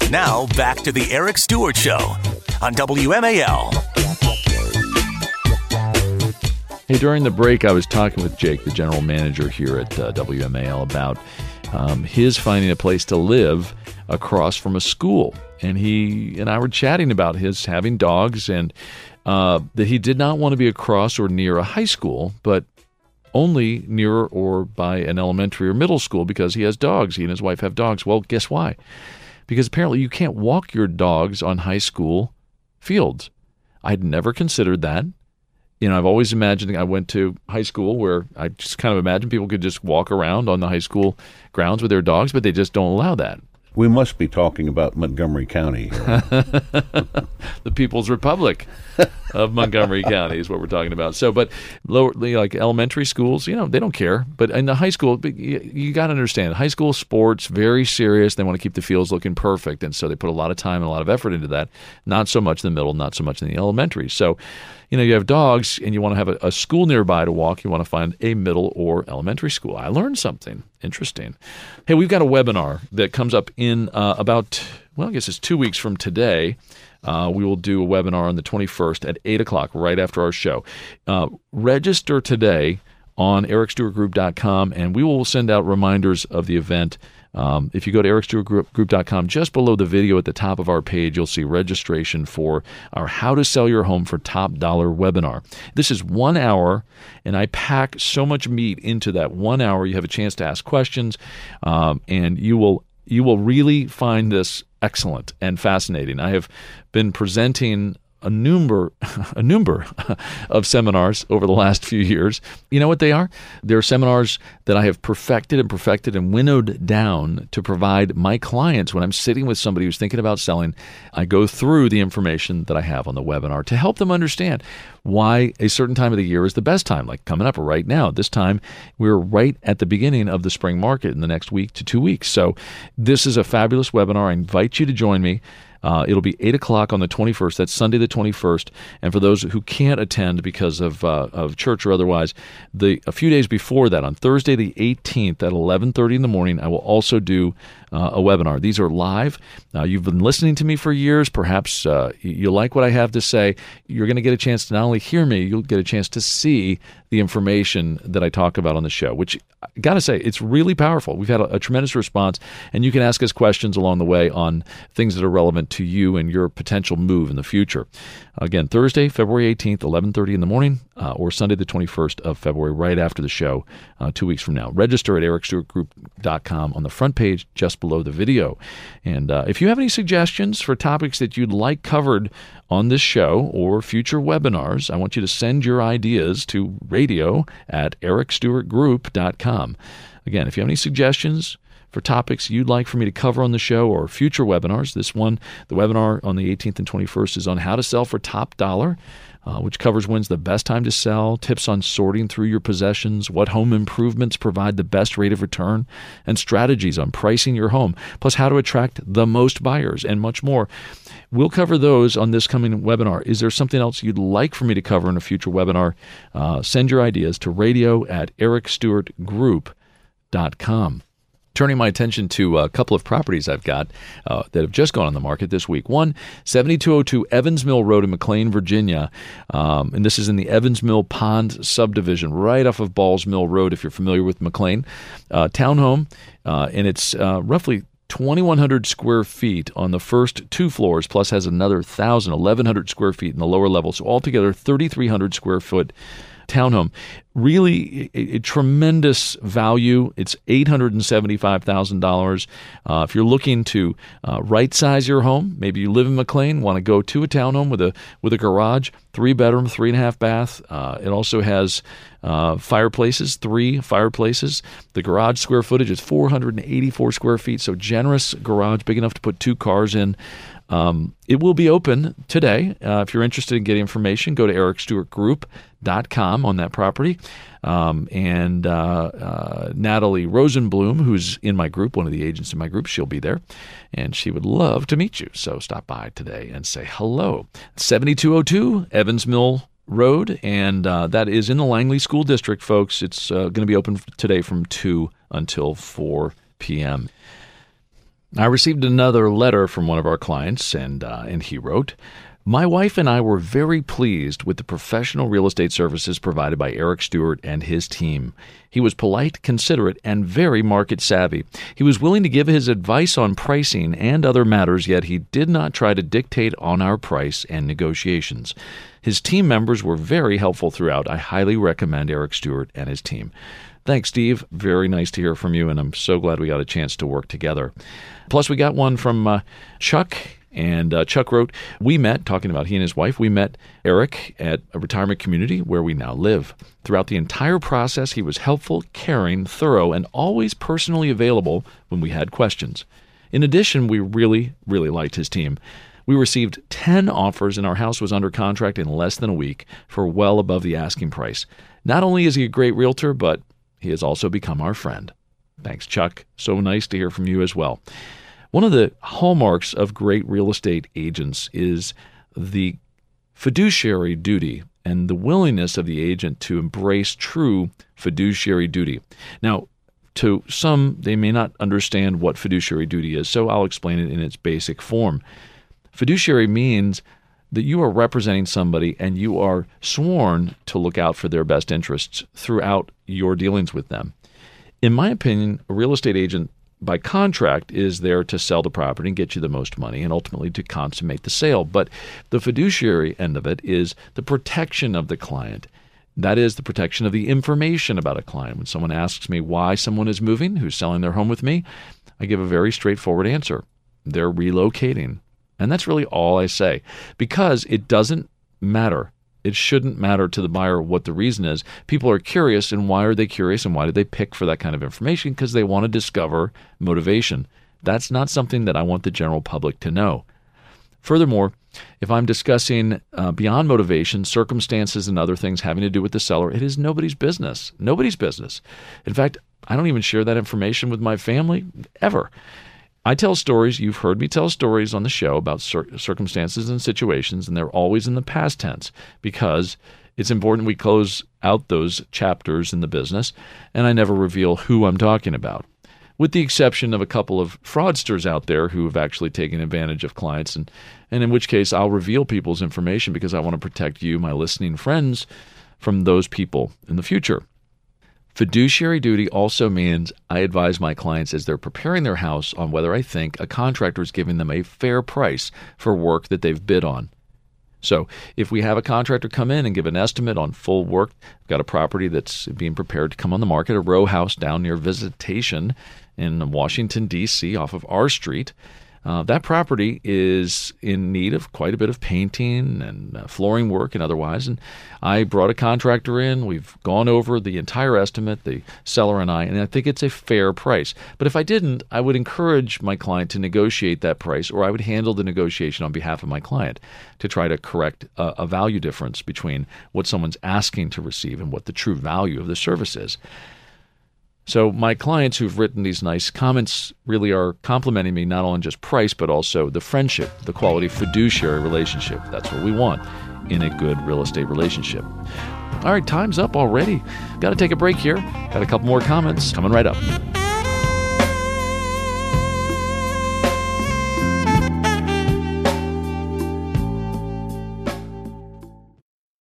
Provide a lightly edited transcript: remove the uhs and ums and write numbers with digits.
Now, back to the Eric Stewart Show on WMAL. Hey, during the break, I was talking with Jake, the general manager here at WMAL, about his finding a place to live across from a school. And he and I were chatting about his having dogs and that he did not want to be across or near a high school, but only near or by an elementary or middle school because he has dogs. He and his wife have dogs. Well, guess why? Because apparently you can't walk your dogs on high school fields. I'd never considered that. You know, I've always imagined, I went to high school where I just kind of imagined people could just walk around on the high school grounds with their dogs, but they just don't allow that. We must be talking about Montgomery County here. The People's Republic of Montgomery County is what we're talking about. So, but lower, like elementary schools, you know, they don't care. But in the high school, you got to understand, high school sports, very serious. They want to keep the fields looking perfect. And so they put a lot of time and a lot of effort into that. Not so much in the middle, not so much in the elementary. So, you know, you have dogs and you want to have a school nearby to walk. You want to find a middle or elementary school. I learned something interesting. Hey, we've got a webinar that comes up in about, well, I guess it's 2 weeks from today. We will do a webinar on the 21st at 8 o'clock, right after our show. Register today on ericstewartgroup.com, and we will send out reminders of the event. If you go to ericstewartgroup.com, just below the video at the top of our page, you'll see registration for our How to Sell Your Home for Top Dollar webinar. This is 1 hour, and I pack so much meat into that 1 hour. You have a chance to ask questions, and you will really find this excellent and fascinating. I have been presenting a number of seminars over the last few years. You know what they are? They're seminars that I have perfected and winnowed down to provide my clients when I'm sitting with somebody who's thinking about selling. I go through the information that I have on the webinar to help them understand why a certain time of the year is the best time, like coming up right now. This time, we're right at the beginning of the spring market in the next week to 2 weeks. So this is a fabulous webinar. I invite you to join me. It'll be 8 o'clock on the 21st. That's Sunday the 21st. And for those who can't attend because of church or otherwise, a few days before that, on Thursday the 18th at 11:30 in the morning, I will also do a webinar. These are live. You've been listening to me for years. Perhaps you like what I have to say. You're going to get a chance to not only hear me, you'll get a chance to see the information that I talk about on the show, which I got to say, it's really powerful. We've had a tremendous response, and you can ask us questions along the way on things that are relevant to you and your potential move in the future. Again, Thursday, February 18th, 11:30 in the morning, or Sunday the 21st of February, right after the show, 2 weeks from now. Register at ericstewartgroup.com on the front page, just below the video. And if you have any suggestions for topics that you'd like covered on this show or future webinars, I want you to send your ideas to radio@ericstewartgroup.com. Again, if you have any suggestions for topics you'd like for me to cover on the show or future webinars, this one, the webinar on the 18th and 21st, is on how to sell for top dollar, which covers when's the best time to sell, tips on sorting through your possessions, what home improvements provide the best rate of return, and strategies on pricing your home, plus how to attract the most buyers, and much more. We'll cover those on this coming webinar. Is there something else you'd like for me to cover in a future webinar? Send your ideas to radio@ericstewartgroup.com. Turning my attention to a couple of properties I've got that have just gone on the market this week. One, 7202 Evans Mill Road in McLean, Virginia. And this is in the Evans Mill Pond subdivision, right off of Balls Mill Road, if you're familiar with McLean. Townhome, and it's roughly 2,100 square feet on the first 2 floors, plus has another 1,100 square feet in the lower level. So altogether, 3,300 square foot townhome. Really a tremendous value. It's $875,000. If you're looking to right-size your home, maybe you live in McLean, want to go to a townhome with a garage, 3-bedroom, 3.5 bath. It also has fireplaces, 3 fireplaces. The garage square footage is 484 square feet, so generous garage, big enough to put 2 cars in. It will be open today. If you're interested in getting information, go to ericstewartgroup.com on that property. And Natalie Rosenblum, who's in my group, one of the agents in my group, she'll be there. And she would love to meet you. So stop by today and say hello. 7202 Evans Mill Road, and that is in the Langley School District, folks. It's going to be open today from 2 until 4 p.m. I received another letter from one of our clients, and he wrote, "My wife and I were very pleased with the professional real estate services provided by Eric Stewart and his team. He was polite, considerate, and very market savvy. He was willing to give his advice on pricing and other matters, yet he did not try to dictate on our price and negotiations. His team members were very helpful throughout. I highly recommend Eric Stewart and his team." Thanks, Steve. Very nice to hear from you, and I'm so glad we got a chance to work together. Plus, we got one from Chuck, and Chuck wrote, "We met," talking about he and his wife, "we met Eric at a retirement community where we now live. Throughout the entire process, he was helpful, caring, thorough, and always personally available when we had questions. In addition, we really, really liked his team. We received 10 offers, and our house was under contract in less than a week for well above the asking price. Not only is he a great realtor, but he has also become our friend." Thanks, Chuck. So nice to hear from you as well. One of the hallmarks of great real estate agents is the fiduciary duty and the willingness of the agent to embrace true fiduciary duty. Now, to some, they may not understand what fiduciary duty is, so I'll explain it in its basic form. Fiduciary means that you are representing somebody and you are sworn to look out for their best interests throughout your dealings with them. In my opinion, a real estate agent by contract is there to sell the property and get you the most money and ultimately to consummate the sale. But the fiduciary end of it is the protection of the client. That is the protection of the information about a client. When someone asks me why someone is moving, who's selling their home with me, I give a very straightforward answer. They're relocating. And that's really all I say, because it doesn't matter. It shouldn't matter to the buyer what the reason is. People are curious, and why are they curious, and why did they pick for that kind of information? Because they want to discover motivation. That's not something that I want the general public to know. Furthermore, if I'm discussing beyond motivation, circumstances and other things having to do with the seller, it is nobody's business. Nobody's business. In fact, I don't even share that information with my family, ever. I tell stories, you've heard me tell stories on the show about circumstances and situations, and they're always in the past tense because it's important we close out those chapters in the business, and I never reveal who I'm talking about, with the exception of a couple of fraudsters out there who have actually taken advantage of clients, and in which case I'll reveal people's information because I want to protect you, my listening friends, from those people in the future. Fiduciary duty also means I advise my clients as they're preparing their house on whether I think a contractor is giving them a fair price for work that they've bid on. So if we have a contractor come in and give an estimate on full work, we've got a property that's being prepared to come on the market, a row house down near Visitation in Washington, D.C., off of R Street. That property is in need of quite a bit of painting and flooring work and otherwise. And I brought a contractor in. We've gone over the entire estimate, the seller and I think it's a fair price. But if I didn't, I would encourage my client to negotiate that price, or I would handle the negotiation on behalf of my client to try to correct a value difference between what someone's asking to receive and what the true value of the service is. So my clients who've written these nice comments really are complimenting me not on just price, but also the friendship, the quality fiduciary relationship. That's what we want in a good real estate relationship. All right, time's up already. Got to take a break here. Got a couple more comments coming right up.